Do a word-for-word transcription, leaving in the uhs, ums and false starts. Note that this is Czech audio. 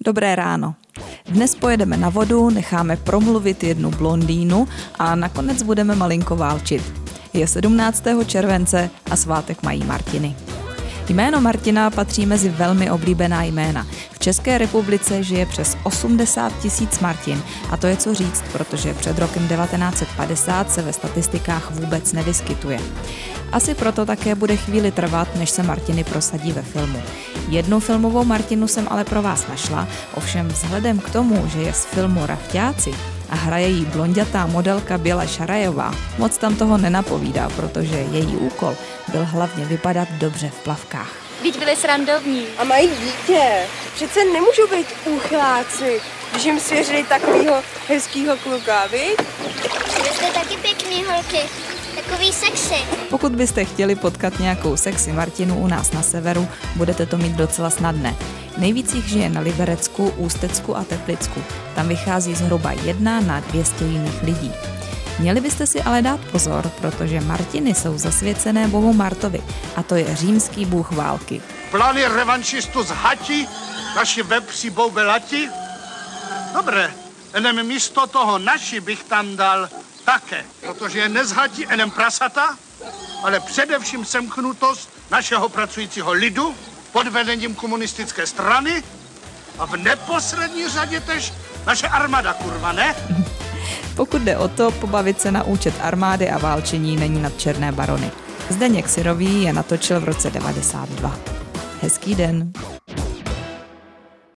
Dobré ráno. Dnes pojedeme na vodu, necháme promluvit jednu blondýnu a nakonec budeme malinko válčit. Je sedmnáctého července a svátek mají Martiny. Jméno Martina patří mezi velmi oblíbená jména. V České republice žije přes osmdesát tisíc Martin a to je co říct, protože před rokem devatenáct set padesát se ve statistikách vůbec nevyskytuje. Asi proto také bude chvíli trvat, než se Martiny prosadí ve filmu. Jednu filmovou Martinu jsem ale pro vás našla, ovšem vzhledem k tomu, že je z filmu Rachťáci a hraje jí blonďatá modelka Běla Šarajová, moc tam toho nenapovídá, protože její úkol byl hlavně vypadat dobře v plavkách. Vždyť byli srandovní. A mají dítě. Přece nemůžou být úchláci, když jim svěřili takovýho hezkýho kluka, viď? Vy jste taky pěkný holky, takový sexy. Pokud byste chtěli potkat nějakou sexy Martinu u nás na severu, budete to mít docela snadné. Nejvíc jich žije na Liberecku, Ústecku a Teplicku. Tam vychází zhruba jedna na dvě stě jiných lidí. Měli byste si ale dát pozor, protože Martiny jsou zasvěcené bohu Martovi a to je římský bůh války. Plány revanšistu z hati, naši vepři boubelati? Dobré, enem místo toho naši bych tam dal také, protože je nezhatí enem prasata, ale především semknutost našeho pracujícího lidu pod vedením komunistické strany a v neposlední řadě tež naše armáda, kurva, ne? Pokud jde o to, pobavit se na účet armády a válčení není nad černé barony. Zdeněk Syrový je natočil v roce devadesát dva. Hezký den.